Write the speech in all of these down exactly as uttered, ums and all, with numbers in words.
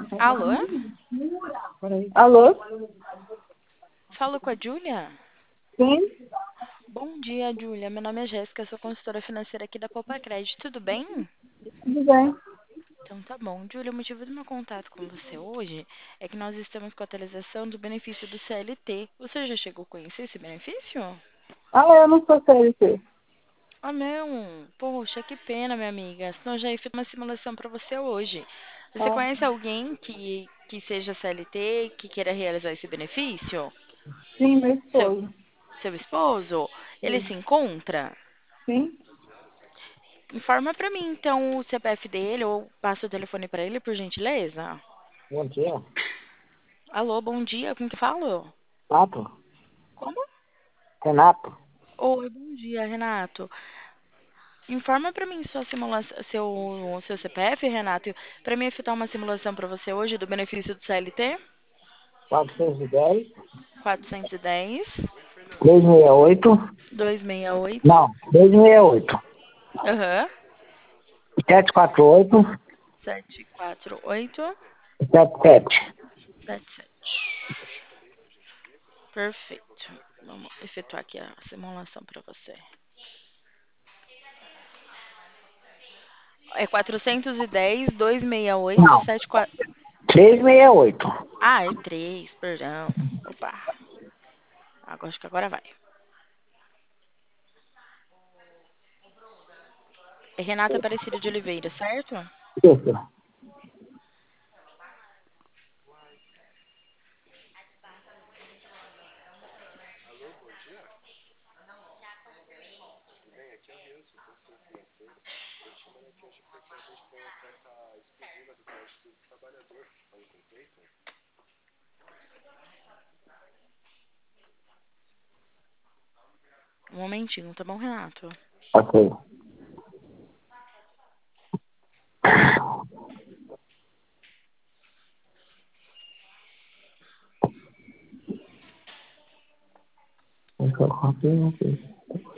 Alô? Alô? Falo com a Júlia? Sim? Bom dia, Júlia. Meu nome é Jéssica, sou consultora financeira aqui da Poupa Crédito. Tudo bem? Tudo bem? Então tá bom. Júlia, o motivo do meu contato com você hoje é que nós estamos com a atualização do benefício do C L T. Você já chegou a conhecer esse benefício? Ah, eu não sou C L T. Ah, não. Poxa, que pena, minha amiga. Senão eu já ia fazer uma simulação para você hoje. Você Ah, conhece alguém que, que seja C L T e que queira realizar esse benefício? sim, meu Seu, esposo. seu esposo? Ele Sim? se encontra? Sim? Informa pra mim, então, o C P F dele ou passa o telefone pra ele, por gentileza. Bom dia. Alô, bom dia, com que falo? Renato? Como? Renato? Oi, bom dia, Renato. Informa pra mim sua simulação, seu, seu C P F, Renato, pra mim efetuar uma simulação pra você hoje do benefício do C L T. quatrocentos e dez, quatrocentos e dez, trezentos e sessenta e oito. duzentos e sessenta e oito. Não, trezentos e sessenta e oito. Aham. setecentos e quarenta e oito. sete quatro oito setenta e sete. sete sete. Perfeito. Vamos efetuar aqui a simulação pra você. É quatrocentos e dez, duzentos e sessenta e oito, Não, setenta e quatro. trezentos e sessenta e oito. Ah, é três, perdão. Opa. Agora, acho que agora vai. É Renata Aparecida de Oliveira, certo? Isso. Um momentinho, tá bom, Renato? Ok. Ok.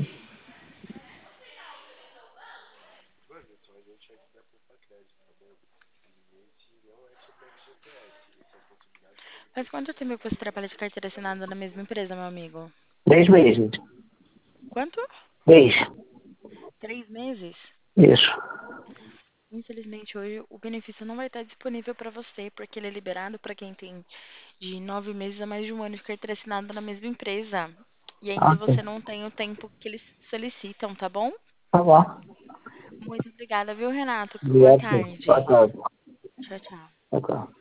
Faz quanto tempo que você trabalha de carteira assinada na mesma empresa, meu amigo? Três meses. Quanto? Três. Três meses? Isso. Infelizmente, hoje o benefício não vai estar disponível para você, porque ele é liberado para quem tem de nove meses a mais de um ano de carteira assinada na mesma empresa. E ainda Ok. você não tem o tempo que eles solicitam, tá bom? Tá bom. Muito obrigada, viu, Renato? Boa Obrigado. Boa tarde. tarde. Tchau, tchau. Tchau, tchau.